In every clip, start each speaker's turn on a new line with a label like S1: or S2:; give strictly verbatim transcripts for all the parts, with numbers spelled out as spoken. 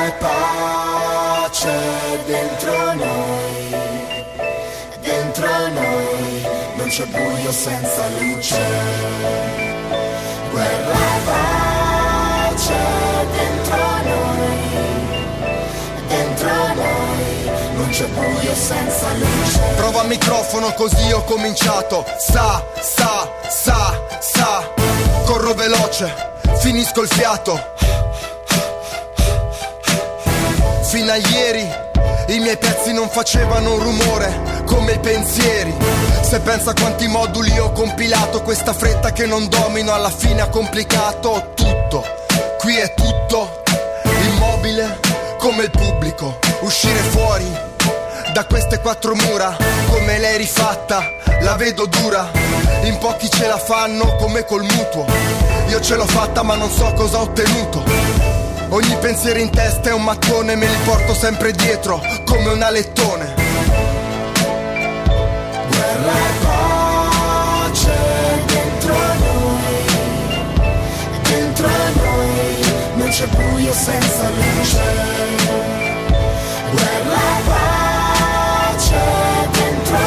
S1: Guerra e pace dentro noi, dentro noi non c'è buio senza luce. Guerra e pace dentro noi, dentro noi non c'è buio senza luce.
S2: Prova il microfono così ho cominciato. Sa, sa, sa, sa. Corro veloce, finisco il fiato. Fino a ieri i miei pezzi non facevano un rumore come i pensieri. Se pensa quanti moduli ho compilato, questa fretta che non domino alla fine ha complicato tutto. Qui è tutto immobile come il pubblico. Uscire fuori da queste quattro mura, come l'hai rifatta, la vedo dura. In pochi ce la fanno come col mutuo. Io ce l'ho fatta ma non so cosa ho ottenuto. Ogni pensiero in testa è un mattone, me li porto sempre dietro come un alettone.
S1: Guerra e pace dentro noi, dentro noi non c'è buio senza luce. Guerra e pace dentro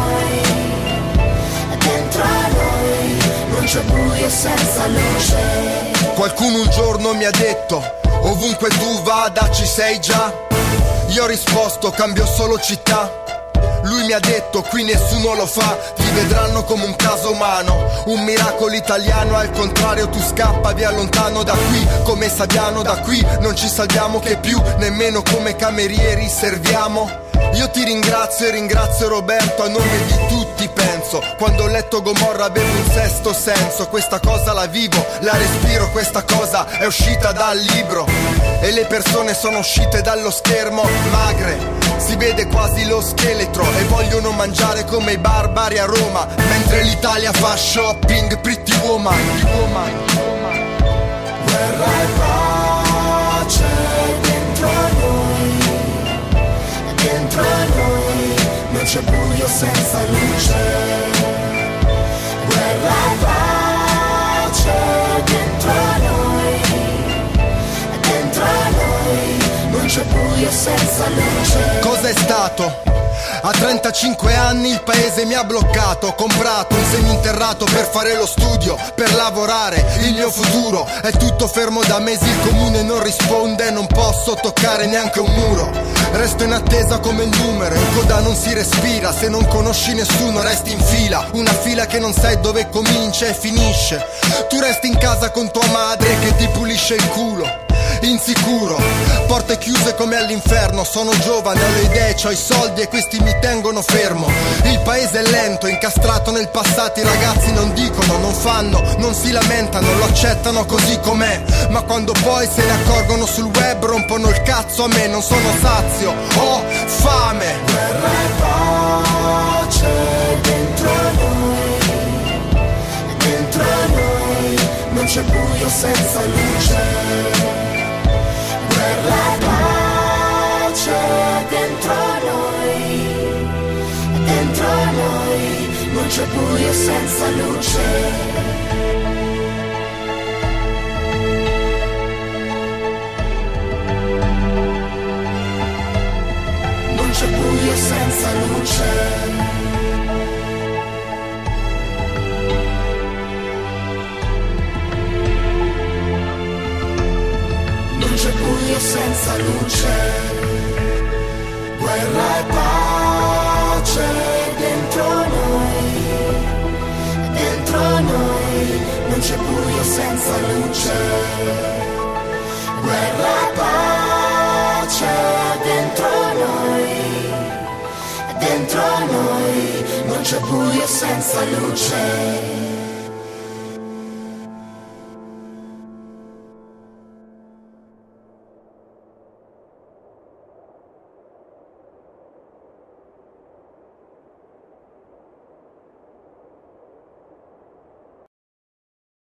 S1: noi, dentro noi non c'è buio senza luce.
S2: Qualcuno un giorno mi ha detto: ovunque tu vada ci sei già. Io ho risposto: cambio solo città. Lui mi ha detto: qui nessuno lo fa, ti vedranno come un caso umano, un miracolo italiano. Al contrario tu scappa via lontano da qui, come Saviano. Da qui non ci salviamo che più, nemmeno come camerieri serviamo. Io ti ringrazio e ringrazio Roberto, a nome di tutti penso. Quando ho letto Gomorra avevo un sesto senso. Questa cosa la vivo, la respiro, questa cosa è uscita dal libro. E le persone sono uscite dallo schermo, magre, si vede quasi lo scheletro. E vogliono mangiare come i barbari a Roma, mentre l'Italia fa shopping, pretty woman, pretty woman.
S1: Guerra e pace dentro noi, dentro noi non c'è buio senza luce. Guerra e pace dentro noi, dentro noi non c'è buio senza luce.
S2: Cos'è stato? A trentacinque anni il paese mi ha bloccato. Ho comprato un seminterrato per fare lo studio, per lavorare. Il mio futuro è tutto fermo da mesi. Il comune non risponde, non posso toccare neanche un muro. Resto in attesa come il numero, in coda non si respira. Se non conosci nessuno resti in fila, una fila che non sai dove comincia e finisce. Tu resti in casa con tua madre che ti pulisce il culo. Insicuro, porte chiuse come all'inferno. Sono giovane, ho le idee, ho i soldi e questi mi tengono fermo. Il paese è lento, incastrato nel passato. I ragazzi non dicono, non fanno, non si lamentano, lo accettano così com'è. Ma quando poi se ne accorgono sul web rompono il cazzo a me. Non sono sazio, ho fame.
S1: Guerra e pace dentro noi, dentro noi non c'è buio senza luce. Guerra e pace dentro noi, dentro noi non c'è buio senza luce. Non c'è buio senza luce. Non c'è buio senza luce. Guerra e pace dentro noi, dentro noi non c'è buio senza luce. Guerra e pace dentro noi, dentro noi non c'è buio senza luce.